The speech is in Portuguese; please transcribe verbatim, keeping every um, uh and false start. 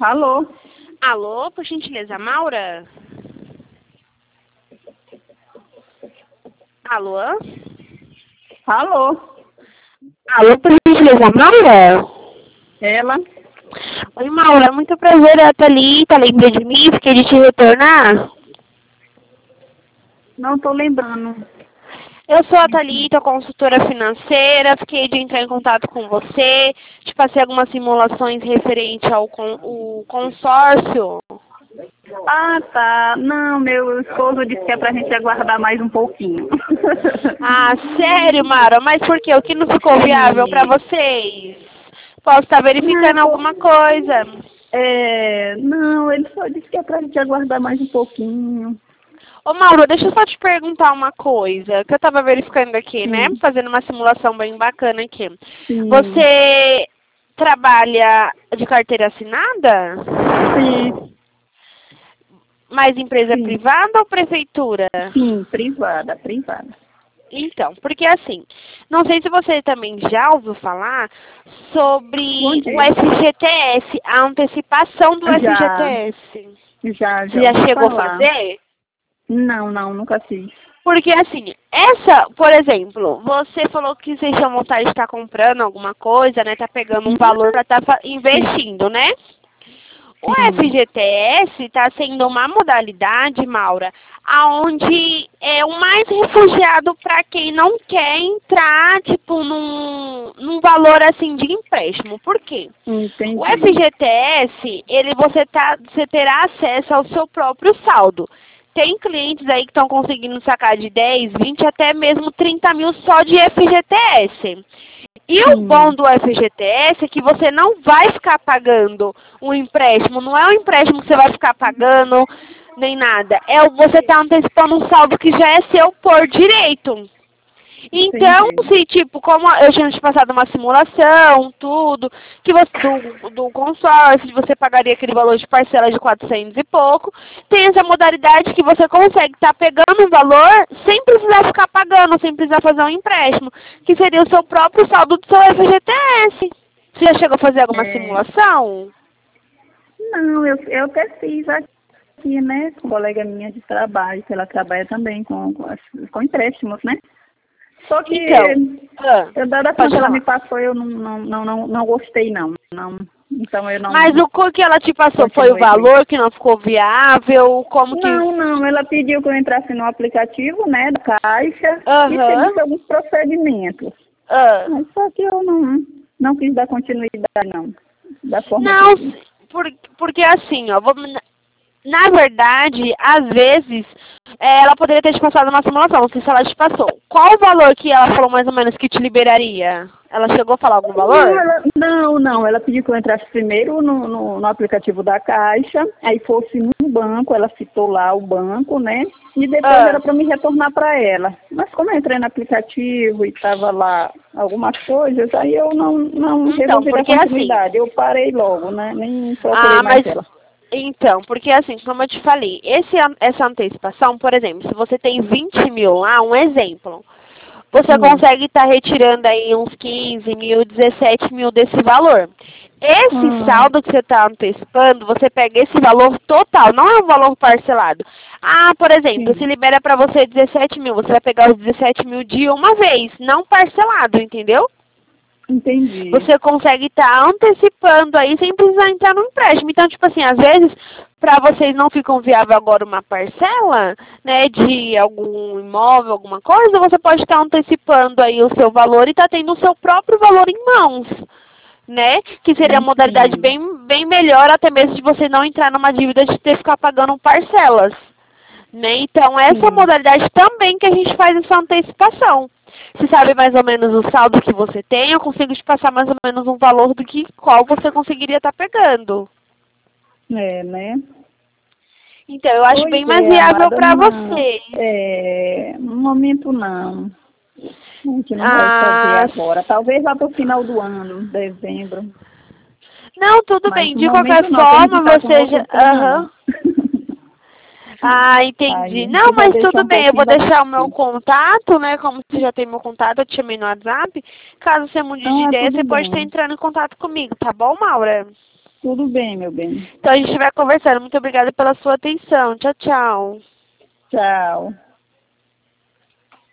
Alô? Alô, por gentileza, Maura? Alô? Alô? Alô, por gentileza, Maura? Ela? Oi, Maura, muito prazer, é a Thalita, lembra de mim? Fiquei de te retornar? Não tô lembrando. Eu sou a Thalita, consultora financeira, fiquei de entrar em contato com você, te passei algumas simulações referente ao con o consórcio. Ah, tá. Não, meu esposo disse que é pra gente aguardar mais um pouquinho. Ah, sério, Maura? Mas por quê? O que não ficou viável pra vocês? Posso estar verificando Não, alguma coisa. é, não, ele só disse que é pra gente aguardar mais um pouquinho. Ô, Mauro, deixa eu só te perguntar uma coisa, que eu tava verificando aqui, né? Sim, Fazendo uma simulação bem bacana aqui. sim, Você trabalha de carteira assinada? sim, Mais empresa sim, privada ou prefeitura? sim, privada, privada. Então, porque assim, não sei se você também já ouviu falar Bom sobre o dia. F G T S, a antecipação do Já, F G T S. já, Você já já ouvi chegou a falar. fazer? Não, não, nunca fiz. Porque assim, essa, por exemplo, você falou que vocês tinham vontade de estar comprando alguma coisa, né? Tá pegando um valor para estar Sim, investindo, né? O sim, F G T S está sendo uma modalidade, Maura, aonde é o mais refugiado para quem não quer entrar, tipo, num, num valor assim de empréstimo. Por quê? O entendi. F G T S, ele você tá, você terá acesso ao seu próprio saldo. Tem clientes aí que estão conseguindo sacar de dez, vinte, até mesmo trinta mil só de F G T S. E o bom Sim, do F G T S é que você não vai ficar pagando um empréstimo. Não é um empréstimo que você vai ficar pagando nem nada. É o- você está antecipando um saldo que já é seu por direito. Então, entendi. se tipo, como eu tinha te passado uma simulação, tudo, que você, do, do consórcio, você pagaria aquele valor de parcela de quatrocentos e pouco, tem essa modalidade que você consegue estar pegando um valor sem precisar ficar pagando, sem precisar fazer um empréstimo, que seria o seu próprio saldo do seu F G T S. Você já chegou a fazer alguma É, simulação? não, eu, eu até fiz aqui, né, com colega minha de trabalho, que ela trabalha também com, com, as- com empréstimos, né? Só que, Então, ah, eu, dada a ação pode que ela me falar. passou, eu não, não, não, não, não gostei, não. não. Então, eu Mas não o co- que ela te passou foi o continuei com isso. valor que não ficou viável? Como que... Não, não, ela pediu que eu entrasse no aplicativo, né, da Caixa, e Aham. seguisse alguns procedimentos. Ah. Mas só que eu não, não quis dar continuidade, não, da forma que Não, eu disse. por, porque assim, ó, vamos, na verdade, às vezes, é, ela poderia ter te passado uma simulação, não sei se ela te passou. Qual o valor que ela falou mais ou menos que te liberaria? Ela chegou a falar algum Não, valor? ela, não, não, ela pediu que eu entrasse primeiro no, no, no aplicativo da Caixa, aí fosse no banco, ela citou lá o banco, né? E depois Ah, era para me retornar para ela. Mas como eu entrei no aplicativo e estava lá algumas coisas, aí eu não, não então, resolvi dar porque assim, continuidade. Eu parei logo, né? Nem procurei ah, mais mas ela. então, porque assim, como eu te falei, esse, an- essa antecipação, por exemplo, se você tem vinte mil lá, um exemplo, você Sim. consegue estar retirando aí uns quinze mil, dezessete mil desse valor. Esse Hum, saldo que você está antecipando, você pega esse valor total, não é um valor parcelado. Ah, por exemplo, se sim, libera para você dezessete mil, você vai pegar os dezessete mil de uma vez, não parcelado, entendeu? entendi. Você consegue estar antecipando aí sem precisar entrar no empréstimo. Então, tipo assim, às vezes, para vocês não ficam viável agora uma parcela, né, de algum imóvel, alguma coisa, você pode estar antecipando aí o seu valor e tá tendo o seu próprio valor em mãos, né? Que seria a modalidade Entendo. bem, bem melhor, até mesmo de você não entrar numa dívida de ter que ficar pagando parcelas. Né? Então, essa Sim. modalidade também que a gente faz essa antecipação. Você sabe mais ou menos o saldo que você tem, eu consigo te passar mais ou menos um valor do que qual você conseguiria estar pegando. É, né? Então, eu acho Pois bem mais é, viável amada, para não. você. É, no momento não. A gente não vai fazer Ah, agora. Talvez lá para o final do ano, dezembro. não, tudo Mas bem. no De qualquer momento não, que a gente forma, está com você já... outro plano. Aham. Ah, Aí entendi. a Não, gente já mas deixou tudo um bem. Eu pouquinho vou da deixar o meu frente. contato, né? Como você já tem meu contato, eu te chamei no WhatsApp. Caso você mude de Ah, ideia, tudo você pode estar bem. entrando em contato comigo, tá bom, Maura? Tudo bem, meu bem. Então a gente vai conversando. Muito obrigada pela sua atenção. Tchau, tchau. Tchau.